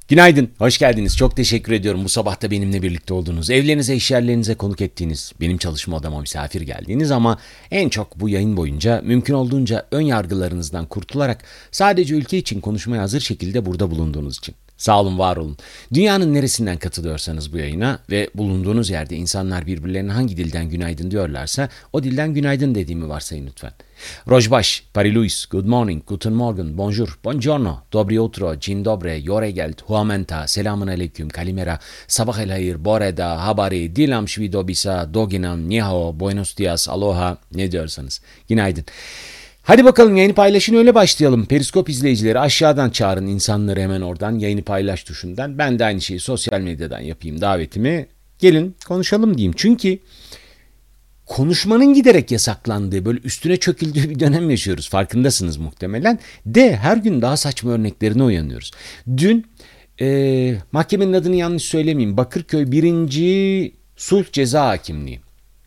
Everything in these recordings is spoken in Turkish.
Günaydın, hoş geldiniz. Çok teşekkür ediyorum bu sabah da benimle birlikte olduğunuz, evlerinize, iş yerlerinize konuk ettiğiniz, benim çalışma odama misafir geldiğiniz ama en çok bu yayın boyunca mümkün olduğunca ön yargılarınızdan kurtularak sadece ülke için konuşmaya hazır şekilde burada bulunduğunuz için. Sağ olun, var olun. Dünyanın neresinden katılıyorsanız bu yayına ve bulunduğunuz yerde insanlar birbirlerine hangi dilden günaydın diyorlarsa o dilden günaydın dediğimi varsayın lütfen. Rojbaş, Pariluis, Good morning, Guten Morgen, Bonjour, Buongiorno, Dobry utro, Dzień dobry, Yoregeld, Huamenta, Selamun aleyküm, Kalimera, Sabah el hayır, Boreda, Habari, Dilam Shvidobisa, Doginam, Niho, Buenos dias, Aloha, ne diyorsanız. Günaydın. Hadi bakalım yayını paylaşın, öyle başlayalım. Periskop izleyicileri aşağıdan çağırın insanları, hemen oradan yayını paylaş tuşundan. Ben de aynı şeyi sosyal medyadan yapayım davetimi. Gelin konuşalım diyeyim. Çünkü konuşmanın giderek yasaklandığı, böyle üstüne çöküldüğü bir dönem yaşıyoruz. Farkındasınız muhtemelen. Her gün daha saçma örneklerine uyanıyoruz. Dün mahkemenin adını yanlış söylemeyeyim. Bakırköy 1. Sulh Ceza Hakimliği.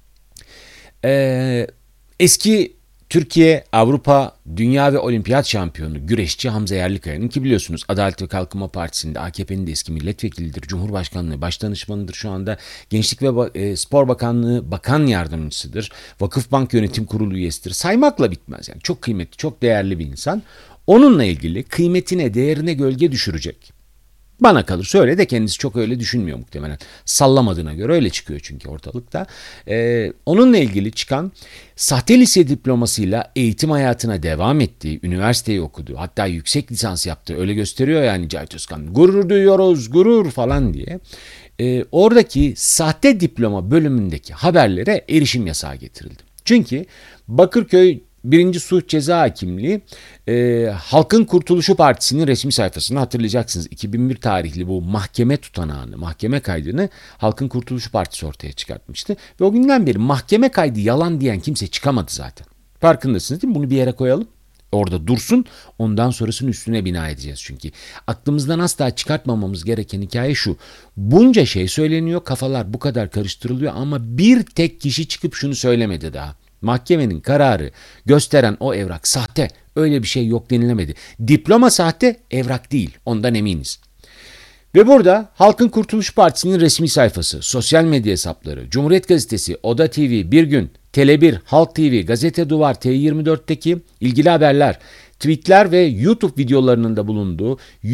Eski Türkiye, Avrupa, Dünya ve Olimpiyat şampiyonu güreşçi Hamza Yerlikaya'nın, ki biliyorsunuz Adalet ve Kalkınma Partisi'nde AKP'nin de eski milletvekilidir, Cumhurbaşkanlığı başdanışmanıdır şu anda, Gençlik ve Spor Bakanlığı bakan yardımcısıdır, Vakıfbank Yönetim Kurulu üyesidir. Saymakla bitmez yani. Çok kıymetli, çok değerli bir insan. Onunla ilgili kıymetine, değerine gölge düşürecek, bana kalırsa öyle de kendisi çok öyle düşünmüyor muhtemelen. Sallamadığına göre öyle çıkıyor çünkü ortalıkta. Onunla ilgili çıkan sahte lise diplomasıyla eğitim hayatına devam ettiği, üniversiteyi okudu, hatta yüksek lisans yaptı. Öyle gösteriyor yani Cahit Özkan. Gurur duyuyoruz, gurur falan diye. Oradaki sahte diploma bölümündeki haberlere erişim yasağı getirildi. Çünkü Bakırköy 1. Sulh Ceza Hakimliği Halkın Kurtuluşu Partisi'nin resmi sayfasında, hatırlayacaksınız 2001 tarihli bu mahkeme tutanağını, mahkeme kaydını Halkın Kurtuluşu Partisi ortaya çıkartmıştı. Ve o günden beri mahkeme kaydı yalan diyen kimse çıkamadı zaten. Farkındasınız değil mi? Bunu bir yere koyalım. Orada dursun, ondan sonrasının üstüne bina edeceğiz çünkü. Aklımızdan asla çıkartmamamız gereken hikaye şu. Bunca şey söyleniyor, kafalar bu kadar karıştırılıyor ama bir tek kişi çıkıp şunu söylemedi daha. Mahkemenin kararı gösteren o evrak sahte, öyle bir şey yok denilemedi. Diploma sahte, evrak değil, ondan eminiz. Ve burada Halkın Kurtuluş Partisi'nin resmi sayfası, sosyal medya hesapları, Cumhuriyet Gazetesi, Oda TV, Bir Gün, Tele1, Halk TV, Gazete Duvar, T24'teki ilgili haberler, tweetler ve YouTube videolarının da bulunduğu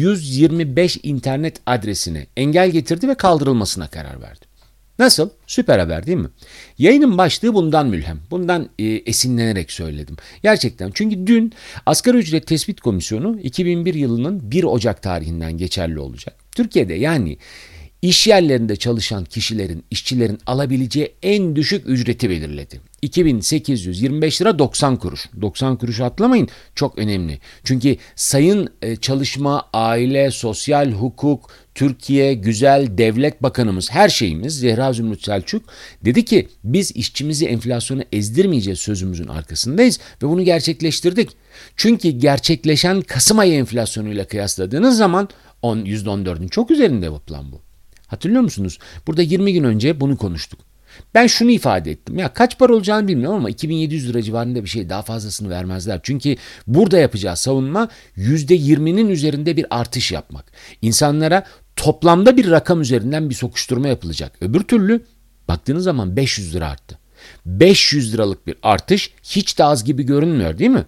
125 internet adresine engel getirdi ve kaldırılmasına karar verdi. Nasıl? Süper haber değil mi? Yayının başlığı bundan mülhem. Bundan esinlenerek söyledim. Gerçekten, çünkü dün Asgari Ücret Tespit Komisyonu 2001 yılının 1 Ocak tarihinden geçerli olacak. Türkiye'de yani iş yerlerinde çalışan kişilerin, işçilerin alabileceği en düşük ücreti belirledi. 2825 lira 90 kuruş. 90 kuruşu atlamayın, çok önemli. Çünkü Sayın Çalışma, Aile, Sosyal Hukuk, Türkiye Güzel Devlet Bakanımız, her şeyimiz Zehra Zümrüt Selçuk dedi ki biz işçimizi enflasyona ezdirmeyeceğiz sözümüzün arkasındayız ve bunu gerçekleştirdik. Çünkü gerçekleşen Kasım ayı enflasyonuyla kıyasladığınız zaman %14'ün çok üzerinde bu plan bu. Hatırlıyor musunuz? Burada 20 gün önce bunu konuştuk. Ben şunu ifade ettim. Ya kaç para olacağını bilmiyorum ama 2700 lira civarında bir şey, daha fazlasını vermezler. Çünkü burada yapacağı savunma %20'nin üzerinde bir artış yapmak. İnsanlara toplamda bir rakam üzerinden bir sokuşturma yapılacak. Öbür türlü baktığınız zaman 500 lira arttı. 500 liralık bir artış hiç de az gibi görünmüyor değil mi?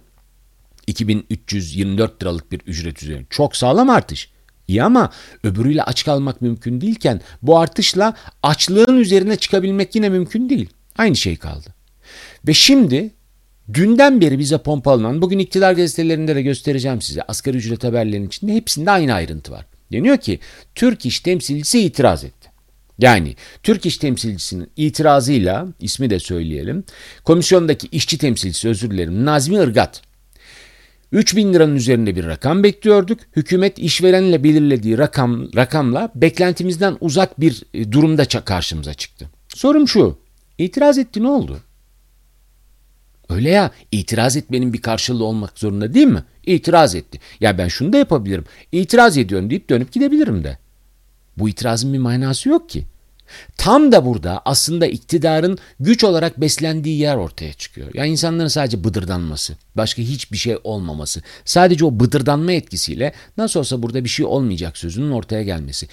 2324 liralık bir ücret üzerine. Çok sağlam artış. İyi ama öbürüyle aç kalmak mümkün değilken bu artışla açlığın üzerine çıkabilmek yine mümkün değil. Aynı şey kaldı. Ve şimdi dünden beri bize pompalanan, bugün iktidar gazetelerinde de göstereceğim size, asgari ücret haberlerinin içinde hepsinde aynı ayrıntı var. Deniyor ki Türk İş temsilcisi itiraz etti. Yani Türk İş temsilcisinin itirazıyla, ismi de söyleyelim, komisyondaki işçi temsilcisi, özür dilerim, Nazmi Irgat, 3.000 liranın üzerinde bir rakam bekliyorduk. Hükümet işverenle belirlediği rakamla beklentimizden uzak bir durumda karşımıza çıktı. Sorum şu, itiraz etti, ne oldu? Öyle ya, itiraz etmenin bir karşılığı olmak zorunda değil mi? İtiraz etti. Ya ben şunu da yapabilirim, İtiraz ediyorum deyip dönüp gidebilirim de. Bu itirazın bir manası yok ki. Tam da burada aslında iktidarın güç olarak beslendiği yer ortaya çıkıyor. Yani insanların sadece bıdırdanması, başka hiçbir şey olmaması, sadece o bıdırdanma etkisiyle nasıl olsa burada bir şey olmayacak sözünün ortaya gelmesi.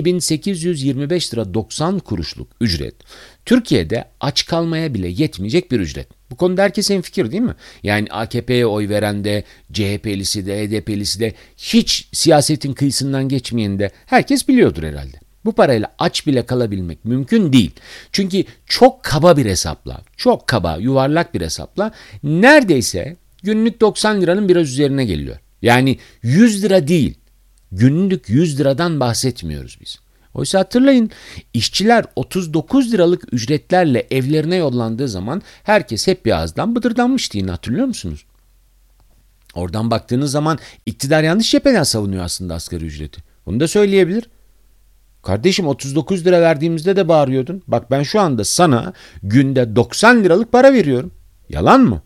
2825 lira 90 kuruşluk ücret, Türkiye'de aç kalmaya bile yetmeyecek bir ücret. Bu konuda herkes hemfikir değil mi? Yani AKP'ye oy veren de, CHP'lisi de, HDP'lisi de, hiç siyasetin kıyısından geçmeyen de herkes biliyordur herhalde. Bu parayla aç bile kalabilmek mümkün değil. Çünkü çok kaba bir hesapla, çok kaba, yuvarlak bir hesapla neredeyse günlük 90 liranın biraz üzerine geliyor. Yani 100 lira değil, günlük 100 liradan bahsetmiyoruz biz. Oysa hatırlayın, işçiler 39 liralık ücretlerle evlerine yollandığı zaman herkes hep bir ağızdan bıdırdanmıştı, yine hatırlıyor musunuz? Oradan baktığınız zaman iktidar yanlış cepheden savunuyor aslında asgari ücreti. Bunu da söyleyebilir. Kardeşim 39 lira verdiğimizde de bağırıyordun. Bak ben şu anda sana günde 90 liralık para veriyorum. Yalan mı?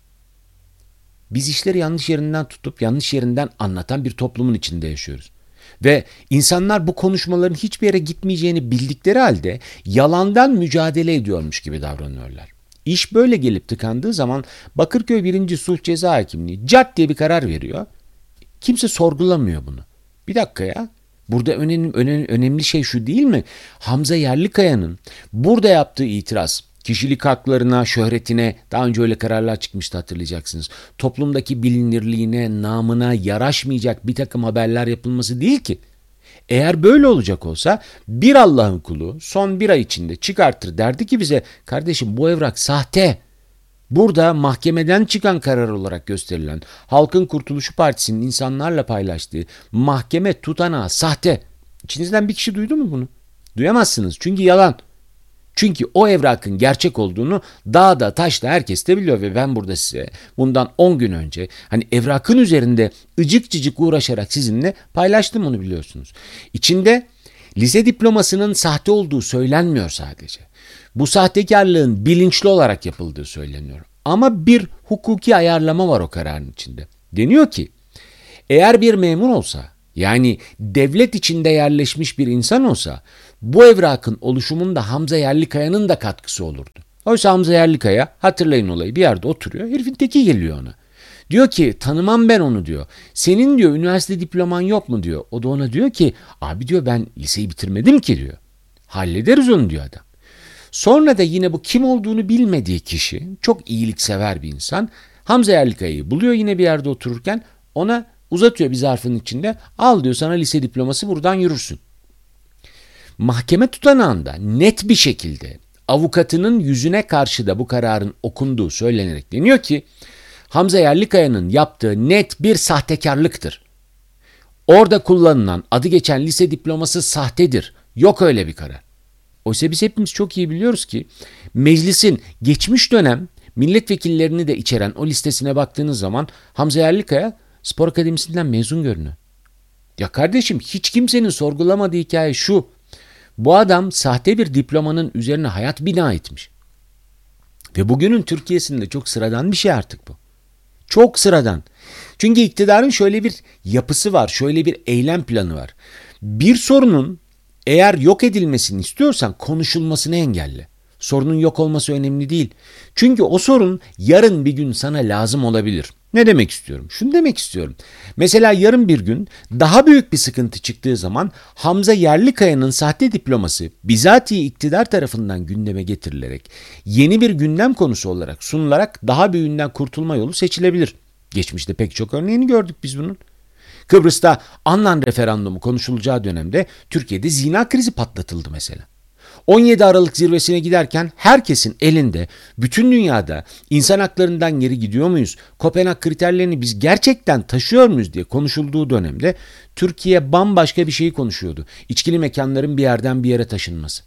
Biz işleri yanlış yerinden tutup yanlış yerinden anlatan bir toplumun içinde yaşıyoruz. Ve insanlar bu konuşmaların hiçbir yere gitmeyeceğini bildikleri halde yalandan mücadele ediyormuş gibi davranıyorlar. İş böyle gelip tıkandığı zaman Bakırköy 1. Sulh Ceza Hakimliği cart diye bir karar veriyor. Kimse sorgulamıyor bunu. Bir dakika ya. Burada önemli şey şu değil mi? Hamza Yerlikaya'nın burada yaptığı itiraz, kişilik haklarına, şöhretine, daha önce öyle kararlar çıkmıştı hatırlayacaksınız. Toplumdaki bilinirliğine, namına yaraşmayacak bir takım haberler yapılması değil ki. Eğer böyle olacak olsa bir Allah'ın kulu son bir ay içinde çıkartır derdi ki bize, kardeşim bu evrak sahte. Burada mahkemeden çıkan karar olarak gösterilen Halkın Kurtuluşu Partisi'nin insanlarla paylaştığı mahkeme tutanağı sahte. İçinizden bir kişi duydu mu bunu? Duyamazsınız çünkü yalan. Çünkü o evrakın gerçek olduğunu dağda taşta herkes de biliyor ve ben burada size bundan 10 gün önce hani evrakın üzerinde ıcık cıcık uğraşarak sizinle paylaştım, onu biliyorsunuz. İçinde lise diplomasının sahte olduğu söylenmiyor sadece. Bu sahtekarlığın bilinçli olarak yapıldığı söyleniyor. Ama bir hukuki ayarlama var o kararın içinde. Deniyor ki eğer bir memur olsa, yani devlet içinde yerleşmiş bir insan olsa, bu evrakın oluşumunda Hamza Yerlikaya'nın da katkısı olurdu. Oysa Hamza Yerlikaya, hatırlayın olayı, bir yerde oturuyor, herifin teki geliyor ona. Diyor ki tanımam ben onu diyor. Senin diyor üniversite diploman yok mu diyor. O da ona diyor ki abi diyor ben liseyi bitirmedim ki diyor. Hallederiz onu diyor adam. Sonra da yine bu kim olduğunu bilmediği kişi, çok iyiliksever bir insan, Hamza Yerlikaya'yı buluyor yine bir yerde otururken, ona uzatıyor bir zarfın içinde, al diyor sana lise diploması, buradan yürürsün. Mahkeme tutanağında net bir şekilde avukatının yüzüne karşı da bu kararın okunduğu söylenerek deniyor ki Hamza Yerlikaya'nın yaptığı net bir sahtekarlıktır. Orada kullanılan adı geçen lise diploması sahtedir. Yok öyle bir karar. Oysa biz hepimiz çok iyi biliyoruz ki meclisin geçmiş dönem milletvekillerini de içeren o listesine baktığınız zaman Hamza Yerlikaya Spor Akademisi'nden mezun görünüyor. Ya kardeşim, hiç kimsenin sorgulamadığı hikaye şu: bu adam sahte bir diplomanın üzerine hayat bina etmiş. Ve bugünün Türkiye'sinde çok sıradan bir şey artık bu. Çok sıradan. Çünkü iktidarın şöyle bir yapısı var, şöyle bir eylem planı var. Bir sorunun eğer yok edilmesini istiyorsan konuşulmasını engelle. Sorunun yok olması önemli değil. Çünkü o sorun yarın bir gün sana lazım olabilir. Ne demek istiyorum? Şunu demek istiyorum. Mesela yarın bir gün daha büyük bir sıkıntı çıktığı zaman Hamza Yerlikaya'nın sahte diploması bizatihi iktidar tarafından gündeme getirilerek yeni bir gündem konusu olarak sunularak daha büyüğünden kurtulma yolu seçilebilir. Geçmişte pek çok örneğini gördük biz bunun. Kıbrıs'ta Annan referandumu konuşulacağı dönemde Türkiye'de zina krizi patlatıldı mesela. 17 Aralık zirvesine giderken herkesin elinde bütün dünyada insan haklarından geri gidiyor muyuz, Kopenhag kriterlerini biz gerçekten taşıyor muyuz diye konuşulduğu dönemde Türkiye bambaşka bir şeyi konuşuyordu. İçkili mekanların bir yerden bir yere taşınması.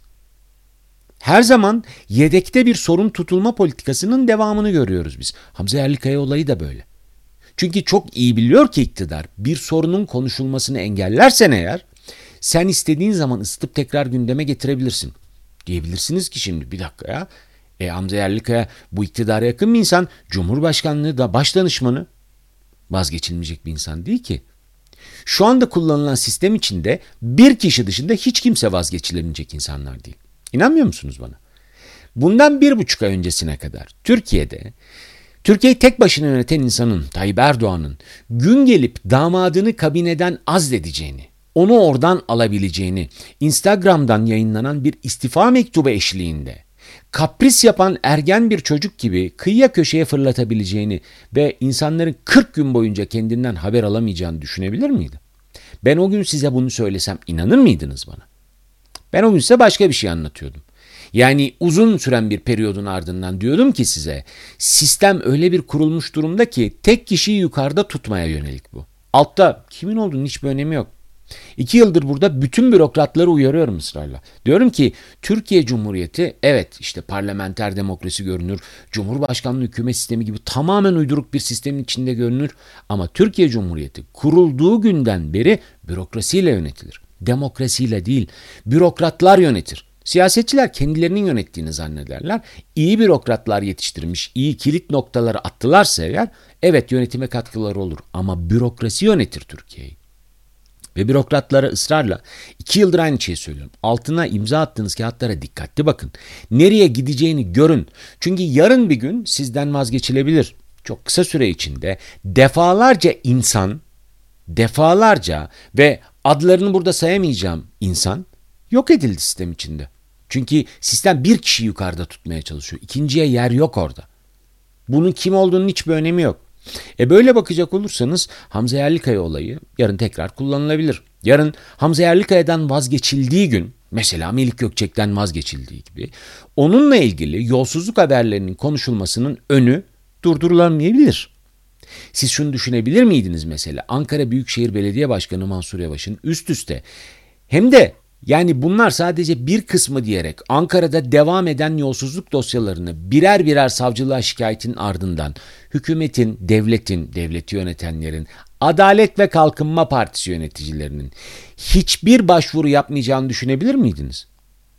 Her zaman yedekte bir sorun tutulma politikasının devamını görüyoruz biz. Hamza Yerlikaya olayı da böyle. Çünkü çok iyi biliyor ki iktidar bir sorunun konuşulmasını engellersen eğer sen istediğin zaman ısıtıp tekrar gündeme getirebilirsin. Diyebilirsiniz ki şimdi bir dakika ya. Hamza Yerlikaya bu iktidara yakın bir insan, Cumhurbaşkanlığı da başdanışmanı, vazgeçilmeyecek bir insan değil ki. Şu anda kullanılan sistem içinde bir kişi dışında hiç kimse vazgeçilemeyecek insanlar değil. İnanmıyor musunuz bana? Bundan 1,5 ay öncesine kadar Türkiye'yi tek başına yöneten insanın, Tayyip Erdoğan'ın gün gelip damadını kabineden azledeceğini, onu oradan alabileceğini, Instagram'dan yayınlanan bir istifa mektubu eşliğinde kapris yapan ergen bir çocuk gibi kıyıya köşeye fırlatabileceğini ve insanların 40 gün boyunca kendinden haber alamayacağını düşünebilir miydi? Ben o gün size bunu söylesem inanır mıydınız bana? Ben o gün size başka bir şey anlatıyordum. Yani uzun süren bir periyodun ardından diyordum ki size, sistem öyle bir kurulmuş durumda ki tek kişiyi yukarıda tutmaya yönelik bu. Altta kimin olduğunun hiçbir önemi yok. 2 yıldır burada bütün bürokratları uyarıyorum ısrarla. Diyorum ki Türkiye Cumhuriyeti evet işte parlamenter demokrasi görünür, Cumhurbaşkanlığı hükümet sistemi gibi tamamen uyduruk bir sistemin içinde görünür ama Türkiye Cumhuriyeti kurulduğu günden beri bürokrasiyle yönetilir. Demokrasiyle değil, bürokratlar yönetir. Siyasetçiler kendilerinin yönettiğini zannederler. İyi bürokratlar yetiştirmiş, iyi kilit noktaları attılarsa eğer evet yönetime katkıları olur ama bürokrasi yönetir Türkiye'yi. Ve bürokratlara ısrarla 2 yıldır aynı şeyi söylüyorum. Altına imza attığınız kağıtlara dikkatli bakın. Nereye gideceğini görün. Çünkü yarın bir gün sizden vazgeçilebilir. Çok kısa süre içinde defalarca ve adlarını burada sayamayacağım insan yok edildi sistem içinde. Çünkü sistem bir kişiyi yukarıda tutmaya çalışıyor. İkinciye yer yok orada. Bunun kim olduğunun hiçbir önemi yok. Böyle bakacak olursanız Hamza Yerlikaya olayı yarın tekrar kullanılabilir. Yarın Hamza Yerlikaya'dan vazgeçildiği gün, mesela Melik Gökçek'ten vazgeçildiği gibi, onunla ilgili yolsuzluk haberlerinin konuşulmasının önü durdurulamayabilir. Siz şunu düşünebilir miydiniz mesela? Ankara Büyükşehir Belediye Başkanı Mansur Yavaş'ın üst üste hem de yani bunlar sadece bir kısmı diyerek Ankara'da devam eden yolsuzluk dosyalarını birer birer savcılığa şikayetin ardından hükümetin, devleti yönetenlerin, Adalet ve Kalkınma Partisi yöneticilerinin hiçbir başvuru yapmayacağını düşünebilir miydiniz?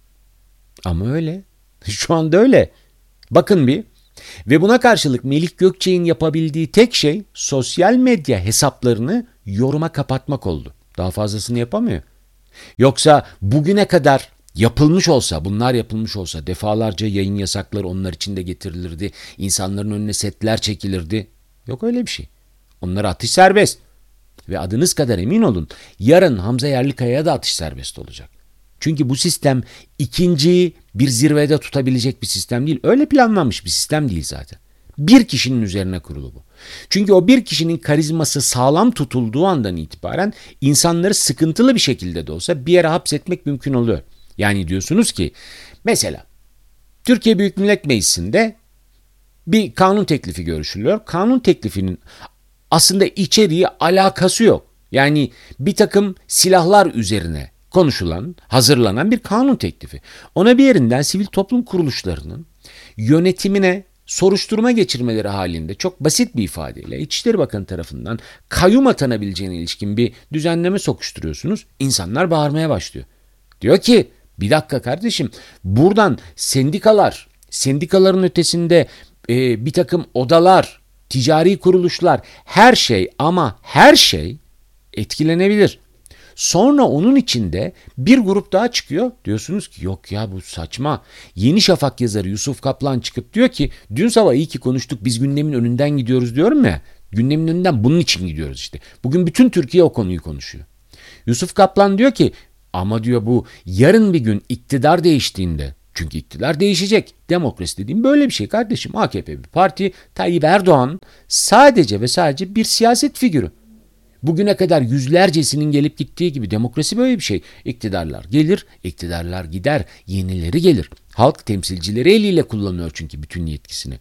Ama öyle. Şu anda öyle. Bakın bir. Ve buna karşılık Melik Gökçek'in yapabildiği tek şey sosyal medya hesaplarını yoruma kapatmak oldu. Daha fazlasını yapamıyor. Yoksa bugüne kadar bunlar yapılmış olsa defalarca yayın yasakları onlar için de getirilirdi. İnsanların önüne setler çekilirdi. Yok öyle bir şey. Onlara atış serbest. Ve adınız kadar emin olun yarın Hamza Yerlikaya'ya da atış serbest olacak. Çünkü bu sistem ikinciyi bir zirvede tutabilecek bir sistem değil. Öyle planlanmış bir sistem değil zaten. Bir kişinin üzerine kurulu bu. Çünkü o bir kişinin karizması sağlam tutulduğu andan itibaren insanları sıkıntılı bir şekilde de olsa bir yere hapsetmek mümkün oluyor. Yani diyorsunuz ki mesela Türkiye Büyük Millet Meclisi'nde bir kanun teklifi görüşülüyor. Kanun teklifinin aslında içeriği alakası yok. Yani bir takım silahlar üzerine hazırlanan bir kanun teklifi. Ona bir yerinden sivil toplum kuruluşlarının yönetimine soruşturma geçirmeleri halinde çok basit bir ifadeyle İçişleri Bakanı tarafından kayyum atanabileceğine ilişkin bir düzenleme sokuşturuyorsunuz. İnsanlar bağırmaya başlıyor. Diyor ki bir dakika kardeşim buradan sendikaların ötesinde bir takım odalar, ticari kuruluşlar her şey etkilenebilir. Sonra onun içinde bir grup daha çıkıyor. Diyorsunuz ki yok ya bu saçma. Yeni Şafak yazarı Yusuf Kaplan çıkıp diyor ki dün sabah iyi ki konuştuk biz gündemin önünden gidiyoruz diyorum ya. Gündemin önünden bunun için gidiyoruz işte. Bugün bütün Türkiye o konuyu konuşuyor. Yusuf Kaplan diyor ki ama diyor bu yarın bir gün iktidar değiştiğinde çünkü iktidar değişecek. Demokrasi dediğim böyle bir şey kardeşim. AKP bir parti. Tayyip Erdoğan sadece ve sadece bir siyaset figürü. Bugüne kadar yüzlercesinin gelip gittiği gibi demokrasi böyle bir şey. İktidarlar gelir, iktidarlar gider, yenileri gelir. Halk temsilcileri eliyle kullanıyor çünkü bütün yetkisini.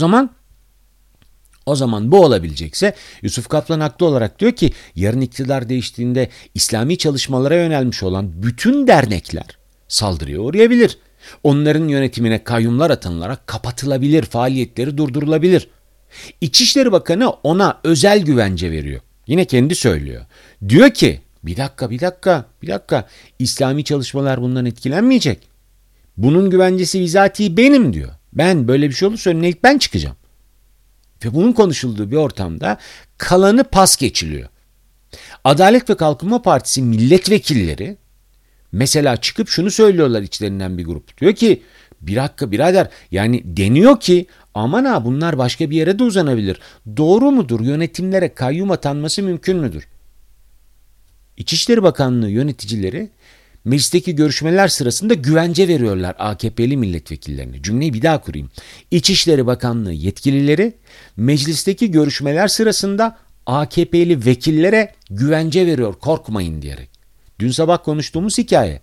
O zaman bu olabilecekse Yusuf Kaplan haklı olarak diyor ki yarın iktidar değiştiğinde İslami çalışmalara yönelmiş olan bütün dernekler saldırıya uğrayabilir. Onların yönetimine kayyumlar atanılarak kapatılabilir, faaliyetleri durdurulabilir. İçişleri Bakanı ona özel güvence veriyor. Yine kendi söylüyor. Diyor ki bir dakika İslami çalışmalar bundan etkilenmeyecek. Bunun güvencesi bizatihi benim diyor. Ben böyle bir şey olursa önüne ilk ben çıkacağım. Ve bunun konuşulduğu bir ortamda kalanı pas geçiliyor. Adalet ve Kalkınma Partisi milletvekilleri Mesela çıkıp şunu söylüyorlar içlerinden bir grup. Diyor ki bir dakika birader, yani deniyor ki aman ha bunlar başka bir yere de uzanabilir. Doğru mudur? Yönetimlere kayyum atanması mümkün müdür? İçişleri Bakanlığı yöneticileri meclisteki görüşmeler sırasında güvence veriyorlar AKP'li milletvekillerine. Cümleyi bir daha kurayım. İçişleri Bakanlığı yetkilileri meclisteki görüşmeler sırasında AKP'li vekillere güvence veriyor, korkmayın diyerek. Dün sabah konuştuğumuz hikaye.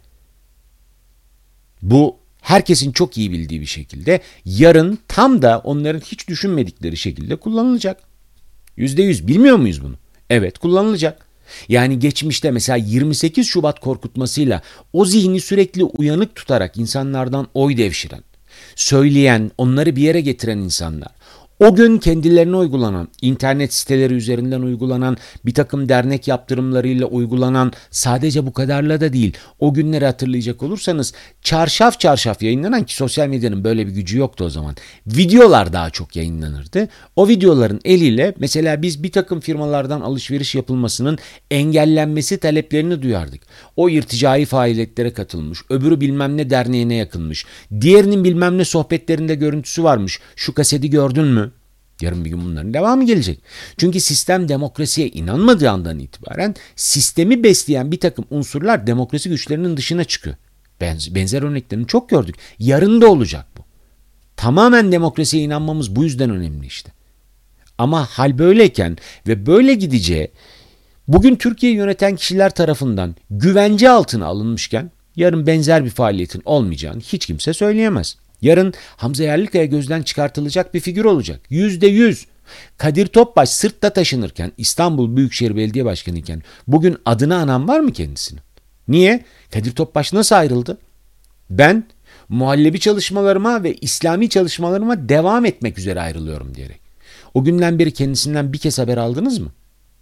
Bu herkesin çok iyi bildiği bir şekilde yarın tam da onların hiç düşünmedikleri şekilde kullanılacak. %100 bilmiyor muyuz bunu? Evet, kullanılacak. Yani geçmişte mesela 28 Şubat korkutmasıyla o zihni sürekli uyanık tutarak insanlardan oy devşiren, söyleyen, onları bir yere getiren insanlar, o gün kendilerine uygulanan, internet siteleri üzerinden uygulanan, bir takım dernek yaptırımlarıyla uygulanan, sadece bu kadarla da değil, o günleri hatırlayacak olursanız çarşaf çarşaf yayınlanan, ki sosyal medyanın böyle bir gücü yoktu o zaman, videolar daha çok yayınlanırdı. O videoların eliyle mesela biz bir takım firmalardan alışveriş yapılmasının engellenmesi taleplerini duyardık. O irticai faaliyetlere katılmış, öbürü bilmem ne derneğine yakınmış, diğerinin bilmem ne sohbetlerinde görüntüsü varmış, şu kaseti gördün mü? Yarın bir gün bunların devamı gelecek. Çünkü sistem demokrasiye inanmadığı andan itibaren sistemi besleyen bir takım unsurlar demokrasi güçlerinin dışına çıkıyor. Benzer örneklerini çok gördük. Yarın da olacak bu. Tamamen demokrasiye inanmamız bu yüzden önemli işte. Ama hal böyleyken ve böyle gideceği bugün Türkiye'yi yöneten kişiler tarafından güvence altına alınmışken yarın benzer bir faaliyetin olmayacağını hiç kimse söyleyemez. Yarın Hamza Yerlikaya gözden çıkartılacak bir figür olacak. %100. Kadir Topbaş sırtta taşınırken, İstanbul Büyükşehir Belediye Başkanı iken bugün adını anan var mı kendisinin? Niye? Kadir Topbaş nasıl ayrıldı? Ben muhallebi çalışmalarıma ve İslami çalışmalarıma devam etmek üzere ayrılıyorum diyerek. O günden beri kendisinden bir kez haber aldınız mı?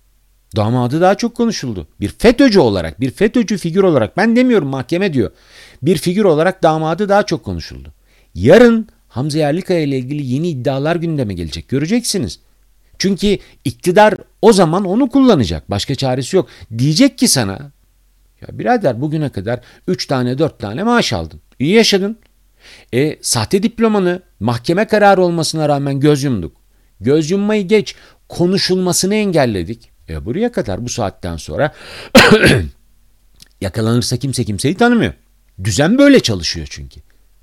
Damadı daha çok konuşuldu. Bir FETÖ'cü olarak, bir FETÖ'cü figür olarak, ben demiyorum mahkeme diyor, bir figür olarak damadı daha çok konuşuldu. Yarın Hamza Yerlikaya ile ilgili yeni iddialar gündeme gelecek. Göreceksiniz. Çünkü iktidar o zaman onu kullanacak. Başka çaresi yok. Diyecek ki sana, ya birader bugüne kadar 3 tane 4 tane maaş aldın. İyi yaşadın. Sahte diplomanı mahkeme kararı olmasına rağmen göz yumduk. Göz yummayı geç, konuşulmasını engelledik. Buraya kadar bu saatten sonra yakalanırsa kimse kimseyi tanımıyor. Düzen böyle çalışıyor çünkü.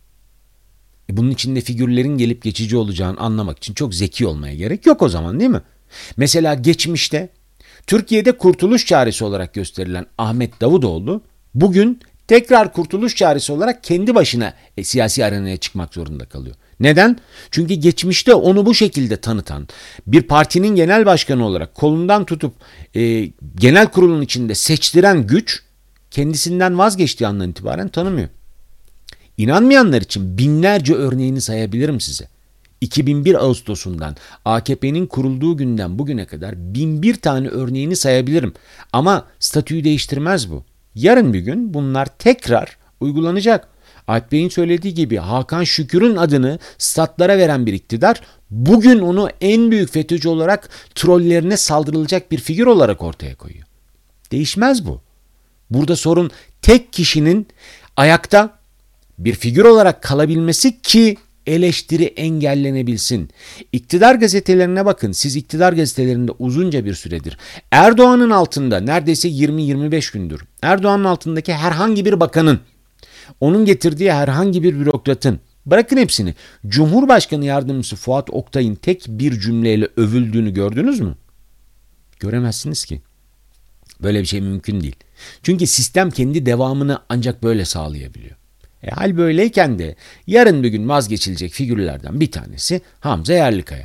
Bunun içinde figürlerin gelip geçici olacağını anlamak için çok zeki olmaya gerek yok o zaman, değil mi? Mesela geçmişte Türkiye'de kurtuluş çaresi olarak gösterilen Ahmet Davutoğlu bugün tekrar kurtuluş çaresi olarak kendi başına siyasi arenaya çıkmak zorunda kalıyor. Neden? Çünkü geçmişte onu bu şekilde tanıtan, bir partinin genel başkanı olarak kolundan tutup genel kurulun içinde seçtiren güç kendisinden vazgeçtiği andan itibaren tanımıyor. İnanmayanlar için binlerce örneğini sayabilirim size. 2001 Ağustos'undan AKP'nin kurulduğu günden bugüne kadar 1001 tane örneğini sayabilirim. Ama statüyü değiştirmez bu. Yarın bir gün bunlar tekrar uygulanacak. Alp Bey'in söylediği gibi Hakan Şükür'ün adını statlara veren bir iktidar bugün onu en büyük FETÖ'cü olarak trollerine saldırılacak bir figür olarak ortaya koyuyor. Değişmez bu. Burada sorun tek kişinin ayakta bir figür olarak kalabilmesi ki eleştiri engellenebilsin. İktidar gazetelerine bakın. Siz iktidar gazetelerinde uzunca bir süredir Erdoğan'ın altında neredeyse 20-25 gündür Erdoğan'ın altındaki herhangi bir bakanın, onun getirdiği herhangi bir bürokratın, bırakın hepsini, Cumhurbaşkanı Yardımcısı Fuat Oktay'ın tek bir cümleyle övüldüğünü gördünüz mü? Göremezsiniz ki. Böyle bir şey mümkün değil. Çünkü sistem kendi devamını ancak böyle sağlayabiliyor. Hal böyleyken de yarın bir gün vazgeçilecek figürlerden bir tanesi Hamza Yerlikaya.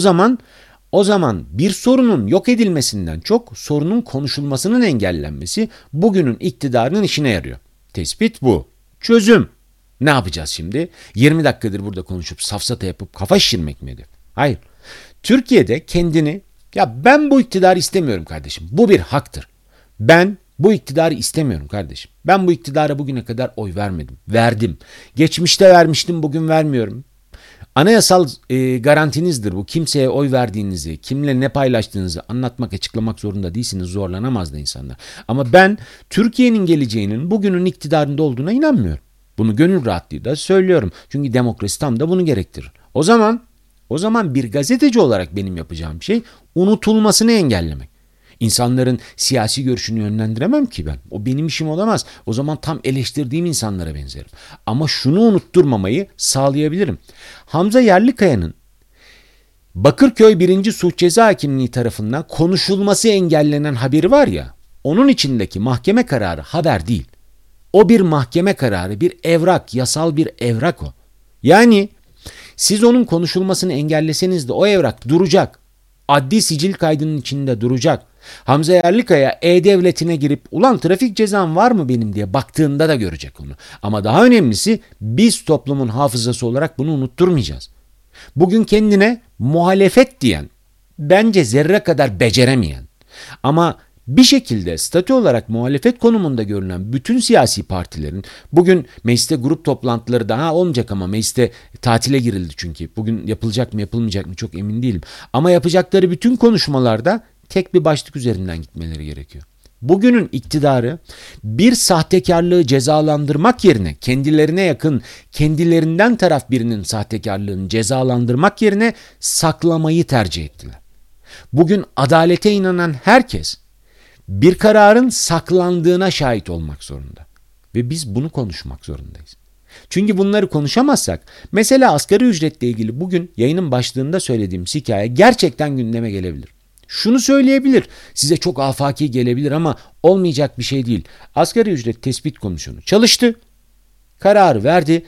O zaman bir sorunun yok edilmesinden çok sorunun konuşulmasının engellenmesi bugünün iktidarının işine yarıyor. Tespit bu. Çözüm. Ne yapacağız şimdi? 20 dakikadır burada konuşup safsata yapıp kafa şişirmek mi hedef? Hayır. Türkiye'de kendini, ya ben bu iktidarı istemiyorum kardeşim. Bu bir haktır. Ben bu iktidarı istemiyorum kardeşim. Ben bu iktidara bugüne kadar oy vermedim. Verdim. Geçmişte vermiştim, bugün vermiyorum. Anayasal garantinizdir bu. Kimseye oy verdiğinizi, kimle ne paylaştığınızı anlatmak, açıklamak zorunda değilsiniz. Zorlanamaz da insanlar. Ama ben Türkiye'nin geleceğinin bugünün iktidarında olduğuna inanmıyorum. Bunu gönül rahatlığıyla söylüyorum. Çünkü demokrasi tam da bunu gerektirir. O zaman bir gazeteci olarak benim yapacağım şey unutulmasını engellemek. İnsanların siyasi görüşünü yönlendiremem ki ben. O benim işim olamaz. O zaman tam eleştirdiğim insanlara benzerim. Ama şunu unutturmamayı sağlayabilirim. Hamza Yerlikaya'nın Bakırköy 1. Suç Ceza Hakimliği tarafından konuşulması engellenen haberi var ya, onun içindeki mahkeme kararı haber değil. O bir mahkeme kararı, bir evrak, yasal bir evrak o. Yani siz onun konuşulmasını engelleseniz de o evrak duracak. Adli sicil kaydının içinde duracak. Hamza Yerlikaya E-Devleti'ne girip ulan trafik cezam var mı benim diye baktığında da görecek onu. Ama daha önemlisi biz toplumun hafızası olarak bunu unutturmayacağız. Bugün kendine muhalefet diyen, bence zerre kadar beceremeyen ama bir şekilde statü olarak muhalefet konumunda görünen bütün siyasi partilerin bugün mecliste grup toplantıları daha olmayacak ama mecliste tatile girildi çünkü. Bugün yapılacak mı yapılmayacak mı çok emin değilim. Ama yapacakları bütün konuşmalarda tek bir başlık üzerinden gitmeleri gerekiyor. Bugünün iktidarı bir sahtekarlığı cezalandırmak yerine kendilerine yakın, kendilerinden taraf birinin sahtekarlığını cezalandırmak yerine saklamayı tercih ettiler. Bugün adalete inanan herkes bir kararın saklandığına şahit olmak zorunda. Ve biz bunu konuşmak zorundayız. Çünkü bunları konuşamazsak, mesela asgari ücretle ilgili bugün yayının başlığında söylediğim hikaye gerçekten gündeme gelebilir. Şunu söyleyebilir, size çok afaki gelebilir ama olmayacak bir şey değil. Asgari ücret tespit komisyonu çalıştı, kararı verdi,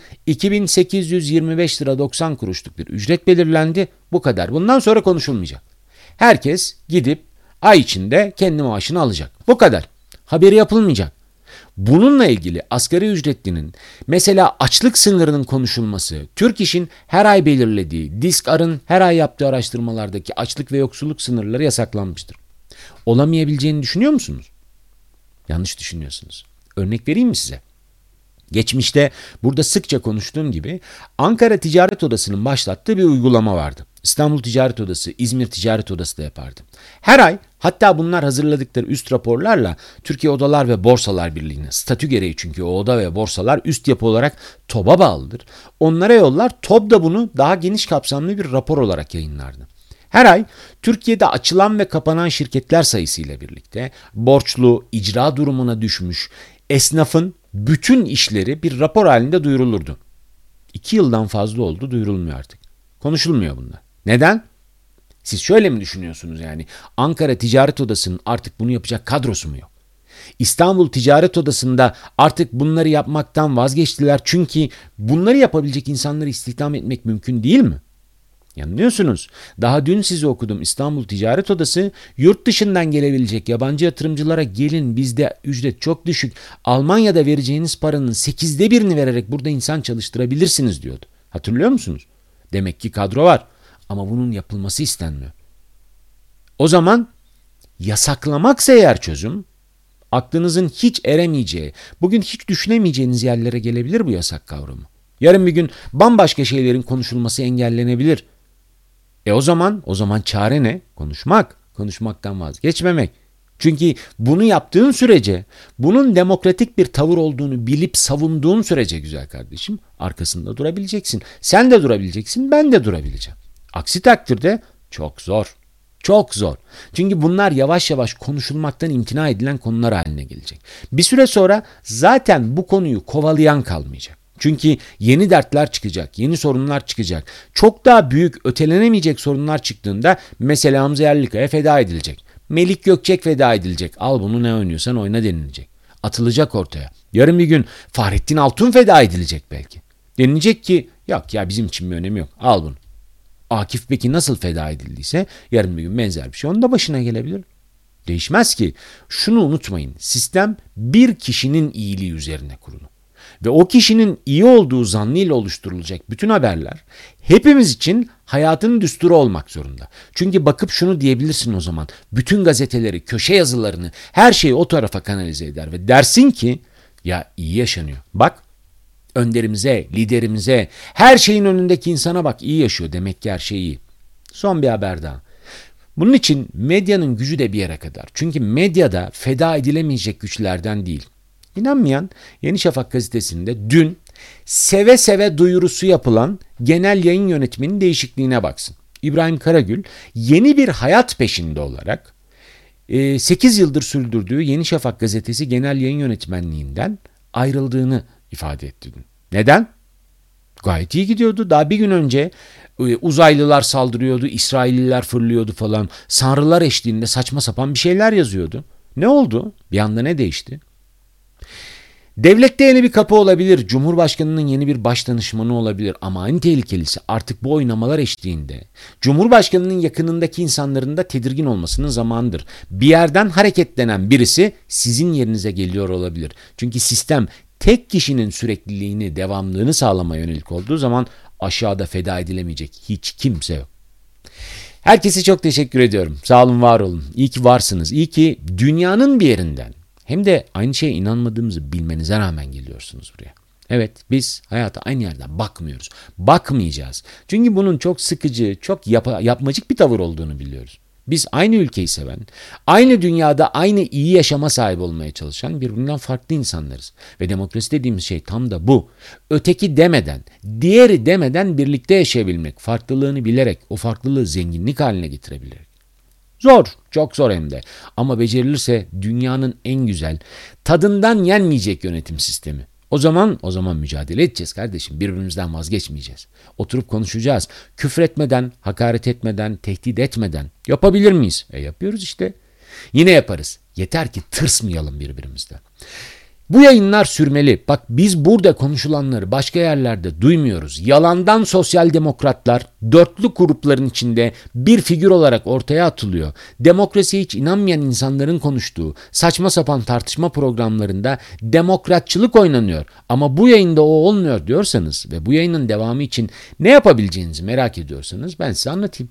2.825 lira 90 kuruşluk bir ücret belirlendi, bu kadar. Bundan sonra konuşulmayacak. Herkes gidip ay içinde kendi maaşını alacak. Bu kadar. Haberi yapılmayacak. Bununla ilgili asgari ücretlinin mesela açlık sınırının konuşulması, Türk İş'in her ay belirlediği, Disk-Ar'ın her ay yaptığı araştırmalardaki açlık ve yoksulluk sınırları yasaklanmıştır. Olamayabileceğini düşünüyor musunuz? Yanlış düşünüyorsunuz. Örnek vereyim mi size? Geçmişte burada sıkça konuştuğum gibi Ankara Ticaret Odası'nın başlattığı bir uygulama vardı. İstanbul Ticaret Odası, İzmir Ticaret Odası da yapardı. Her ay, hatta bunlar hazırladıkları üst raporlarla Türkiye Odalar ve Borsalar Birliği'ne, statü gereği çünkü o oda ve borsalar üst yapı olarak TOB'a bağlıdır. Onlara yollar, TOB da bunu daha geniş kapsamlı bir rapor olarak yayınlardı. Her ay Türkiye'de açılan ve kapanan şirketler sayısıyla birlikte borçlu, icra durumuna düşmüş esnafın bütün işleri bir rapor halinde duyurulurdu. 2 yıldan fazla oldu, duyurulmuyor artık. Konuşulmuyor bunlar. Neden? Siz şöyle mi düşünüyorsunuz yani? Ankara Ticaret Odası'nın artık bunu yapacak kadrosu mu yok? İstanbul Ticaret Odası'nda artık bunları yapmaktan vazgeçtiler çünkü bunları yapabilecek insanları istihdam etmek mümkün değil mi? Yanılıyorsunuz. Daha dün size okudum. İstanbul Ticaret Odası yurt dışından gelebilecek yabancı yatırımcılara gelin bizde ücret çok düşük. Almanya'da vereceğiniz paranın 1/8'ini vererek burada insan çalıştırabilirsiniz diyordu. Hatırlıyor musunuz? Demek ki kadro var ama bunun yapılması istenmiyor. O zaman yasaklamaksa eğer çözüm, aklınızın hiç eremeyeceği, bugün hiç düşünemeyeceğiniz yerlere gelebilir bu yasak kavramı. Yarın bir gün bambaşka şeylerin konuşulması engellenebilir. O zaman çare ne? Konuşmak. Konuşmaktan vazgeçmemek. Çünkü bunu yaptığın sürece, bunun demokratik bir tavır olduğunu bilip savunduğun sürece güzel kardeşim, arkasında durabileceksin. Sen de durabileceksin, ben de durabileceğim. Aksi takdirde çok zor. Çok zor. Çünkü bunlar yavaş yavaş konuşulmaktan imtina edilen konular haline gelecek. Bir süre sonra zaten bu konuyu kovalayan kalmayacak. Çünkü yeni dertler çıkacak, yeni sorunlar çıkacak. Çok daha büyük, ötelenemeyecek sorunlar çıktığında mesela Hamza Yerlikaya feda edilecek. Melik Gökçek feda edilecek. Al bunu ne oynuyorsan oyna denilecek. Atılacak ortaya. Yarın bir gün Fahrettin Altun feda edilecek belki. Denilecek ki yok ya bizim için bir önemi yok. Al bunu. Akif Beki nasıl feda edildiyse yarın bir gün benzer bir şey onun da başına gelebilir. Değişmez ki. Şunu unutmayın. Sistem bir kişinin iyiliği üzerine kurulu. Ve o kişinin iyi olduğu zannıyla oluşturulacak bütün haberler hepimiz için hayatın düsturu olmak zorunda. Çünkü bakıp şunu diyebilirsin o zaman. Bütün gazeteleri, köşe yazılarını, her şeyi o tarafa kanalize eder ve dersin ki ya iyi yaşanıyor. Bak önderimize, liderimize, her şeyin önündeki insana bak iyi yaşıyor demek ki her şey iyi. Son bir haber daha. Bunun için medyanın gücü de bir yere kadar. Çünkü medyada feda edilemeyecek güçlerden değil. İnanmayan Yeni Şafak gazetesinde dün seve seve duyurusu yapılan genel yayın yönetmeninin değişikliğine baksın. İbrahim Karagül yeni bir hayat peşinde olarak 8 yıldır sürdürdüğü Yeni Şafak gazetesi genel yayın yönetmenliğinden ayrıldığını ifade etti. Neden? Gayet iyi gidiyordu. Daha bir gün önce uzaylılar saldırıyordu, İsrailliler fırlıyordu falan. Sanrılar eşliğinde saçma sapan bir şeyler yazıyordu. Ne oldu? Bir anda ne değişti? Devlette yeni bir kapı olabilir, Cumhurbaşkanı'nın yeni bir başdanışmanı olabilir ama en tehlikelisi artık bu oynamalar eşliğinde Cumhurbaşkanı'nın yakınındaki insanların da tedirgin olmasının zamanıdır. Bir yerden hareketlenen birisi sizin yerinize geliyor olabilir. Çünkü sistem tek kişinin sürekliliğini, devamlılığını sağlamaya yönelik olduğu zaman aşağıda feda edilemeyecek hiç kimse yok. Herkese çok teşekkür ediyorum. Sağ olun, var olun. İyi ki varsınız. İyi ki dünyanın bir yerinden hem de aynı şeye inanmadığımızı bilmenize rağmen geliyorsunuz buraya. Evet, biz hayata aynı yerden bakmıyoruz. Bakmayacağız. Çünkü bunun çok sıkıcı, çok yapmacık bir tavır olduğunu biliyoruz. Biz aynı ülkeyi seven, aynı dünyada aynı iyi yaşama sahip olmaya çalışan birbirinden farklı insanlarız. Ve demokrasi dediğimiz şey tam da bu. Öteki demeden, diğeri demeden birlikte yaşayabilmek, farklılığını bilerek, o farklılığı zenginlik haline getirebilerek. Zor, çok zor hem de. Ama becerilirse dünyanın en güzel, tadından yenmeyecek yönetim sistemi. O zaman mücadele edeceğiz kardeşim. Birbirimizden vazgeçmeyeceğiz. Oturup konuşacağız. Küfretmeden, hakaret etmeden, tehdit etmeden. Yapabilir miyiz? Yapıyoruz işte. Yine yaparız. Yeter ki tırsmayalım birbirimizden. Bu yayınlar sürmeli. Bak biz burada konuşulanları başka yerlerde duymuyoruz. Yalandan sosyal demokratlar dörtlü grupların içinde bir figür olarak ortaya atılıyor. Demokrasiye hiç inanmayan insanların konuştuğu saçma sapan tartışma programlarında demokratçılık oynanıyor. Ama bu yayında o olmuyor diyorsanız ve bu yayının devamı için ne yapabileceğinizi merak ediyorsanız ben size anlatayım.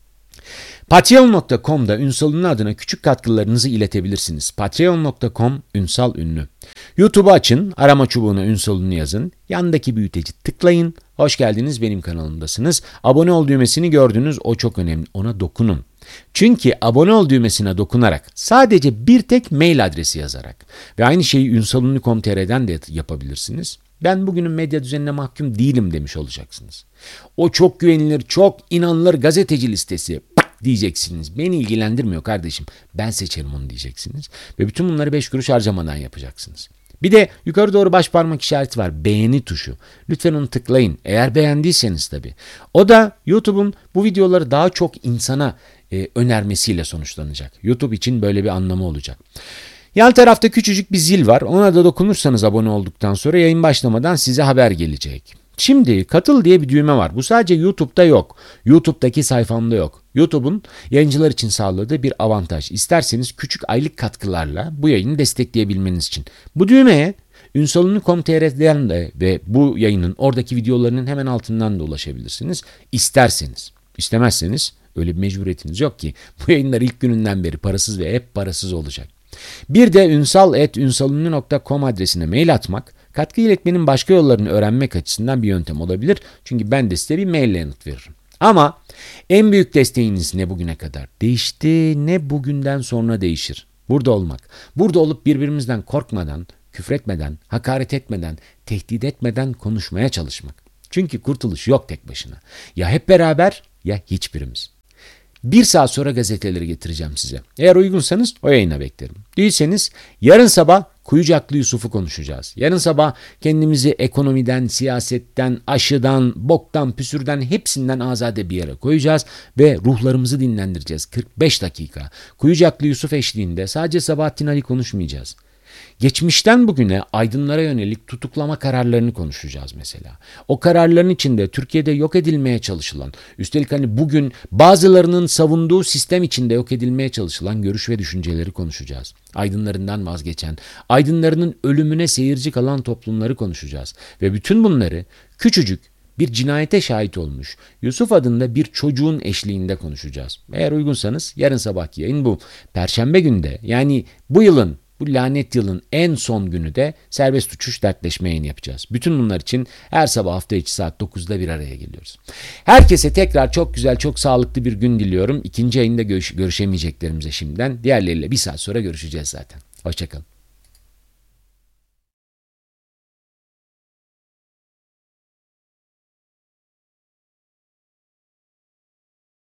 Patreon.com'da Ünsal Ünlü adına küçük katkılarınızı iletebilirsiniz. Patreon.com Ünsal Ünlü. YouTube'u açın, arama çubuğuna Ünsal Ünlü yazın. Yandaki büyüteci tıklayın. Hoş geldiniz, benim kanalımdasınız. Abone ol düğmesini gördünüz, o çok önemli. Ona dokunun. Çünkü abone ol düğmesine dokunarak sadece bir tek mail adresi yazarak ve aynı şeyi ünsalünlü.com.tr'den de yapabilirsiniz. Ben bugünün medya düzenine mahkum değilim demiş olacaksınız. O çok güvenilir, çok inanılır gazeteci listesi diyeceksiniz. Beni ilgilendirmiyor kardeşim. Ben seçerim onu diyeceksiniz. Ve bütün bunları 5 kuruş harcamadan yapacaksınız. Bir de yukarı doğru baş parmak işareti var. Beğeni tuşu. Lütfen onu tıklayın. Eğer beğendiyseniz tabii. O da YouTube'un bu videoları daha çok insana önermesiyle sonuçlanacak. YouTube için böyle bir anlamı olacak. Yan tarafta küçücük bir zil var. Ona da dokunursanız abone olduktan sonra yayın başlamadan size haber gelecek. Şimdi katıl diye bir düğme var. Bu sadece YouTube'da yok. YouTube'daki sayfamda yok. YouTube'un yayıncılar için sağladığı bir avantaj. İsterseniz küçük aylık katkılarla bu yayını destekleyebilmeniz için. Bu düğmeye ünsalünlü.com.tr'den de ve bu yayının oradaki videolarının hemen altından da ulaşabilirsiniz. İsterseniz. İstemezseniz öyle bir mecburiyetiniz yok ki. Bu yayınlar ilk gününden beri parasız ve hep parasız olacak. Bir de ünsal@ünsalünlü.com adresine mail atmak, katkı iletmenin başka yollarını öğrenmek açısından bir yöntem olabilir. Çünkü ben de size bir maille yanıt veririm. Ama en büyük desteğiniz ne bugüne kadar değişti ne bugünden sonra değişir. Burada olmak. Burada olup birbirimizden korkmadan, küfretmeden, hakaret etmeden, tehdit etmeden konuşmaya çalışmak. Çünkü kurtuluş yok tek başına. Ya hep beraber ya hiçbirimiz. 1 saat sonra gazeteleri getireceğim size. Eğer uygunsanız o yayına beklerim. Değilseniz yarın sabah Kuyucaklı Yusuf'u konuşacağız. Yarın sabah kendimizi ekonomiden, siyasetten, aşıdan, boktan, püsürden hepsinden azade bir yere koyacağız ve ruhlarımızı dinlendireceğiz. 45 dakika. Kuyucaklı Yusuf eşliğinde sadece Sabahattin Ali konuşmayacağız. Geçmişten bugüne aydınlara yönelik tutuklama kararlarını konuşacağız mesela. O kararların içinde Türkiye'de yok edilmeye çalışılan, üstelik hani bugün bazılarının savunduğu sistem içinde yok edilmeye çalışılan görüş ve düşünceleri konuşacağız. Aydınlarından vazgeçen, aydınlarının ölümüne seyirci kalan toplumları konuşacağız. Ve bütün bunları küçücük bir cinayete şahit olmuş Yusuf adında bir çocuğun eşliğinde konuşacağız. Eğer uygunsanız yarın sabahki yayın bu. Perşembe günde yani bu Bu lanet yılın en son günü de serbest uçuş dertleşme yayını yapacağız. Bütün bunlar için her sabah hafta içi saat 9'da bir araya geliyoruz. Herkese tekrar çok güzel, çok sağlıklı bir gün diliyorum. İkinci yayında görüşemeyeceklerimize şimdiden. Diğerleriyle bir saat sonra görüşeceğiz zaten. Hoşçakalın.